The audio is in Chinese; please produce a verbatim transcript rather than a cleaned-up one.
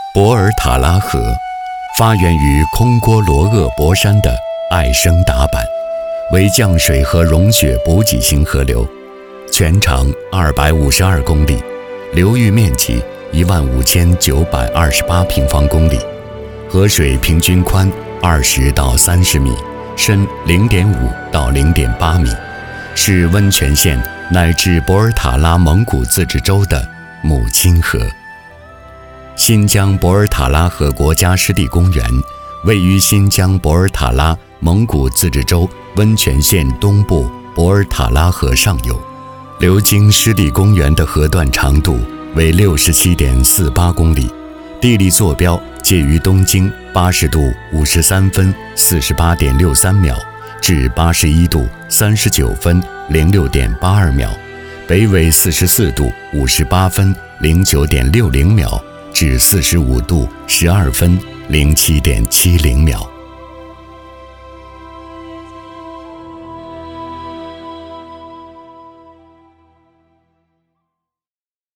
博尔塔拉河发源于空锅罗厄博山的艾生达坂，为降水和融雪补给型河流，全长二百五十二公里，流域面积一万五千九百二十八平方公里，河水平均宽二十到三十米，深零点五到零点八米，是温泉县乃至博尔塔拉蒙古自治州的母亲河。新疆博尔塔拉河国家湿地公园位于新疆博尔塔拉蒙古自治州温泉县东部博尔塔拉河上游，流经湿地公园的河段长度为 六十七点四八公里，地理坐标介于东经八十度五十三分四十八点六三秒至八十一度三十九分零六点八二秒，北纬四十四度五十八分零九点六零秒至四十五度十二分零七点七零秒。